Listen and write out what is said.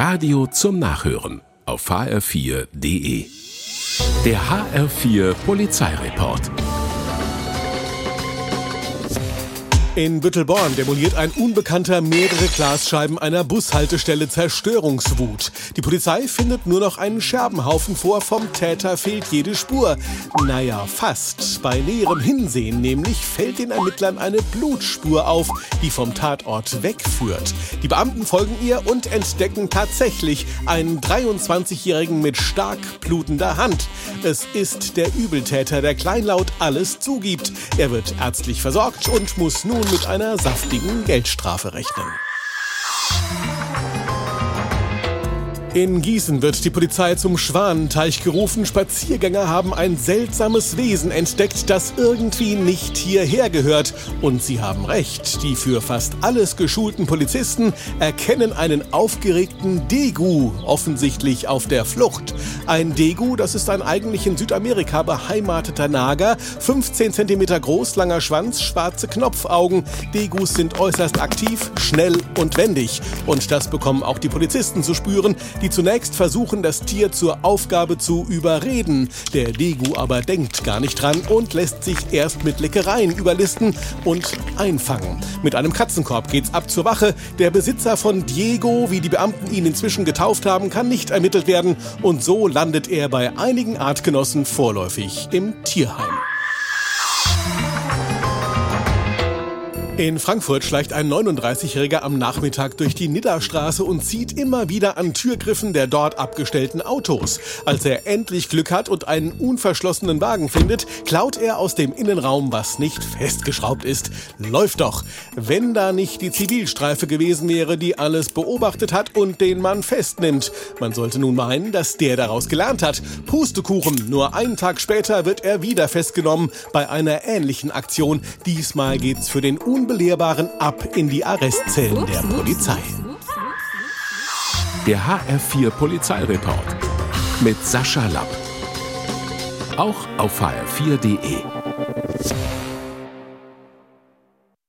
Radio zum Nachhören auf hr4.de. Der HR4 Polizeireport. In Büttelborn demoliert ein Unbekannter mehrere Glasscheiben einer Bushaltestelle. Zerstörungswut. Die Polizei findet nur noch einen Scherbenhaufen vor. Vom Täter fehlt jede Spur. Naja, fast. Bei näherem Hinsehen nämlich fällt den Ermittlern eine Blutspur auf, die vom Tatort wegführt. Die Beamten folgen ihr und entdecken tatsächlich einen 23-Jährigen mit stark blutender Hand. Es ist der Übeltäter, der kleinlaut alles zugibt. Er wird ärztlich versorgt und muss nun mit einer saftigen Geldstrafe rechnen. In Gießen wird die Polizei zum Schwanenteich gerufen. Spaziergänger haben ein seltsames Wesen entdeckt, das irgendwie nicht hierher gehört. Und sie haben recht. Die für fast alles geschulten Polizisten erkennen einen aufgeregten Degu, offensichtlich auf der Flucht. Ein Degu, das ist ein eigentlich in Südamerika beheimateter Nager. 15 cm groß, langer Schwanz, schwarze Knopfaugen. Degus sind äußerst aktiv, schnell und wendig. Und das bekommen auch die Polizisten zu spüren, die zunächst versuchen, das Tier zur Aufgabe zu überreden. Der Degu aber denkt gar nicht dran und lässt sich erst mit Leckereien überlisten und einfangen. Mit einem Katzenkorb geht's ab zur Wache. Der Besitzer von Diego, wie die Beamten ihn inzwischen getauft haben, kann nicht ermittelt werden. Und so landet er bei einigen Artgenossen vorläufig im Tierheim. In Frankfurt schleicht ein 39-Jähriger am Nachmittag durch die Niddastraße und zieht immer wieder an Türgriffen der dort abgestellten Autos. Als er endlich Glück hat und einen unverschlossenen Wagen findet, klaut er aus dem Innenraum, was nicht festgeschraubt ist. Läuft doch. Wenn da nicht die Zivilstreife gewesen wäre, die alles beobachtet hat und den Mann festnimmt. Man sollte nun meinen, dass der daraus gelernt hat. Pustekuchen, nur einen Tag später wird er wieder festgenommen bei einer ähnlichen Aktion. Diesmal geht's für den Unbelehrbaren ab in die Arrestzellen der Polizei. Der HR4 Polizeireport mit Sascha Lapp. Auch auf hr4.de.